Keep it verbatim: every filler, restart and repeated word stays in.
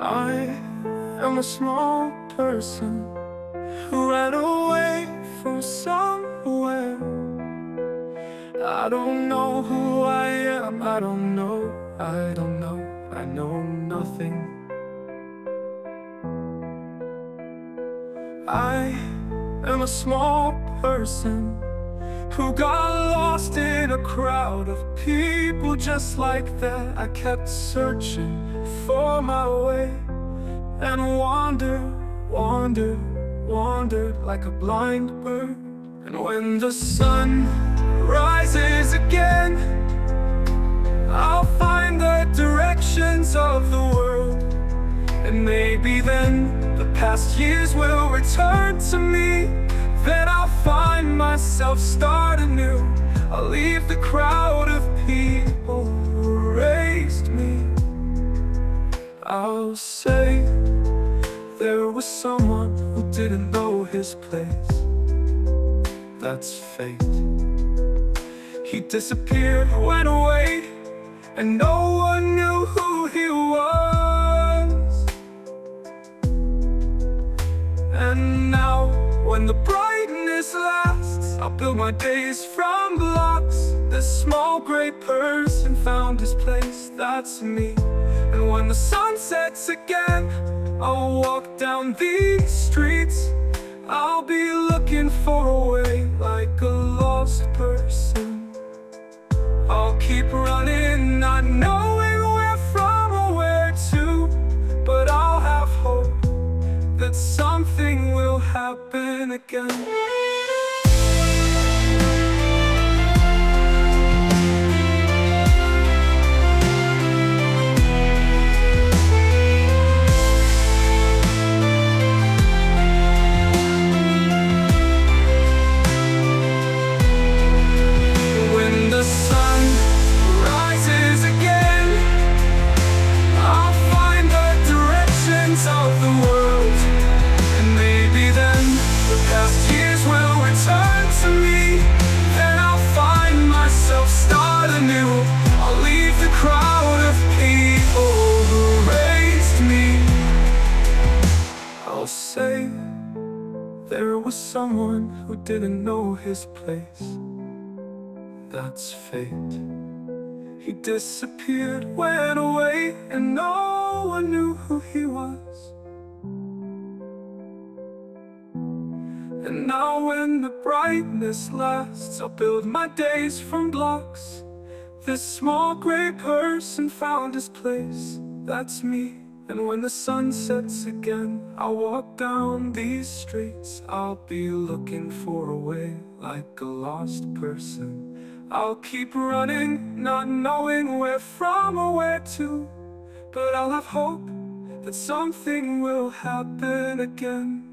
I am a small person who ran away from somewhere. I don't know who I am, I don't know, I don't know, I know nothing. I am a small person who got lost in a crowd of people just like that. I kept searching for my way and wandered, wandered, wandered like a blind bird. And when the sun rises again, I'll find the directions of the world. And maybe then the past years will return to me. Then I'll find myself start anew. I'll leave the crowd of people who raised me. I'll say there was someone who didn't know his place. That's fate. He disappeared, went away, and no one knew who he was. And now, when the brightness lasts, I'll build my days from blocks. This small gray person found his place, that's me. And when the sun sets again, I'll walk down these streets. I'll be looking for a way like a lost person. I'll keep running, not knowing where from or where to, but I'll have hope that something will happen again. Say there was someone who didn't know his place. That's fate. He disappeared, went away, and no one knew who he was. And now when the brightness lasts, I'll build my days from blocks. This small gray person found his place, that's me. And when the sun sets again, I'll walk down these streets. I'll be looking for a way like a lost person. I'll keep running, not knowing where from or where to, but I'll have hope that something will happen again.